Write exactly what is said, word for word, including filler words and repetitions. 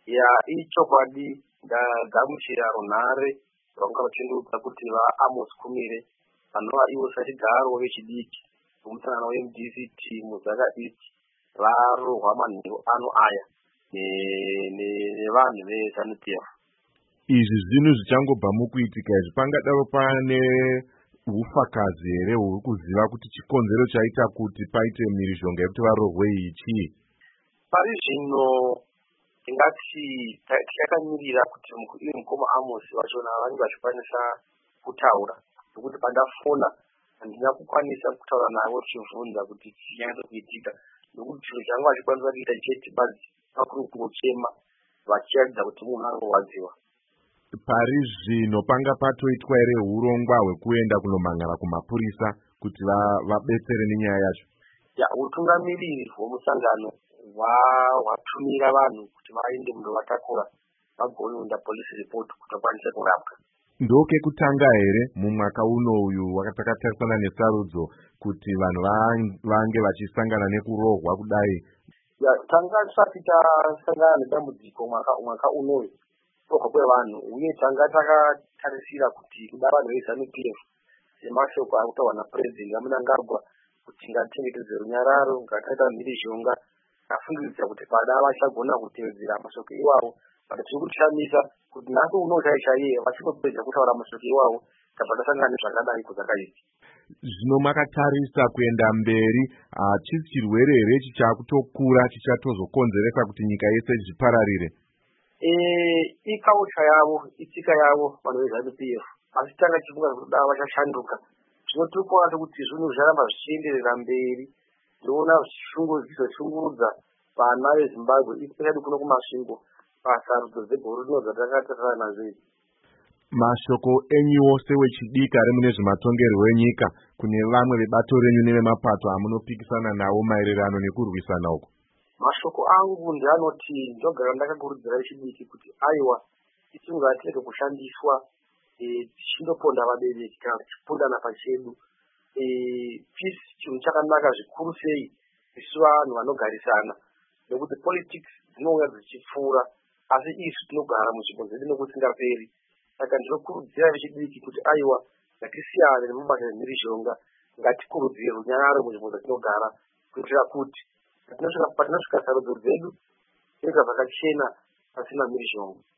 ya ichokwadi ndagamuchira runhare vanga vachindiudza kuti vaAmos Kumire vanova ivo sachigaro vechidiki vomusanana weM D C T Muzaka East varohwa manheru ano aya nevanhu veZANU P F. Izvi zvinhu zvichangobva mukuitika izvi pangadaro pane hufakazi here huri kuziva kuti chikonzero chaita kuti paite mhirizhonga yekuti varohwe ichi? Pari zvino tingati takamirira kuti iri mukoma Amos vachona vange vachikwanisa kutaura, nokuti pandafona handina kukwanisa kutaura navo tichivhunza kuti chinyatso kuitika, nokuti chinhu changa vachikwanisa kuita chete basi pakuru kungochema vachiratidza kuti munhu arikurwadziwa. Pari zvino panga patoitwa here urongwa hwekuenda kunomhangara kumapurisa kuti vabetsere nenyaya yacho? Ya, utungamiriri hwemusangano hwatumira vanhu kuti vaende mundovatakura vagonoenda police report kuti vakwanise kurapwa. Ndoke kutanga here mumwaka unoyu wakatakatarisa nesarudzo kuti vanhu vange vachisangana nekurohwa kudai? Ya, tanga tisati tasangana nedambudziko mwaka unoyu kurohwa kwevanhu, uye tanga takatarisira kuti kuda vanhu veZANU P F semashoko ari kutaurwa naPresident Mnangagwa kuti ngatichengetedze runyararo, ngataita mhirizhonga, afungidzira kuti pada vachagona kutevedzera mashoko iwawo. Saka tiri kutishamisa kuti nhasi uno chaiye vachingopedza kutaura mashoko iwawo tabva tasangana nezvakadai kuzakaiti. Zvino makatarisa kuenda mberi, chisi chirwere here chichakutokura chichatozokonzeresa kuti nyika yese zvipararire? Ikaucha yavo, itsika yavo vanhu veZANU P F, asi tanga tichifunga kuti dava vachashanduka. Zvino tiri kuona kuti zvinhu zvaramba zvichienderera mberi. Ndinoona zvichishungurudza vana veZimbabwe especially kuno kumasvingo pasarudzo dzegorino dzatakatarisana nadzo idzi. Mashoko enyuwo sewechidiki ari mune zvematongerwo enyika kune vamwe vebato renyu nevemapato amunopikisana nawo maererano nekurwisana uko? Mashoko angu ndeanoti ndogara ndakakurudzira vechidiki kuti aiwa isu ngatirege kushandiswa tichindoponda vabereki kana tichipondana pachedu. Peace chinhu chakanaka zvikuru sei isu vanhu vanogarisana, nekuti politics dzinouya dzichipfuura asi isu tinogara munzvimbo dzedu nokusingaperi. Saka ndinokurudzira vechidiki kuti aiwa ngatisiyane nemabasa emhirizhonga, ngatikurudzire runyararo munzvimbo dzatinogara kuitira kuti patinosvika sarudzo dzedu zvega zvakachena pasina mhirizhonga.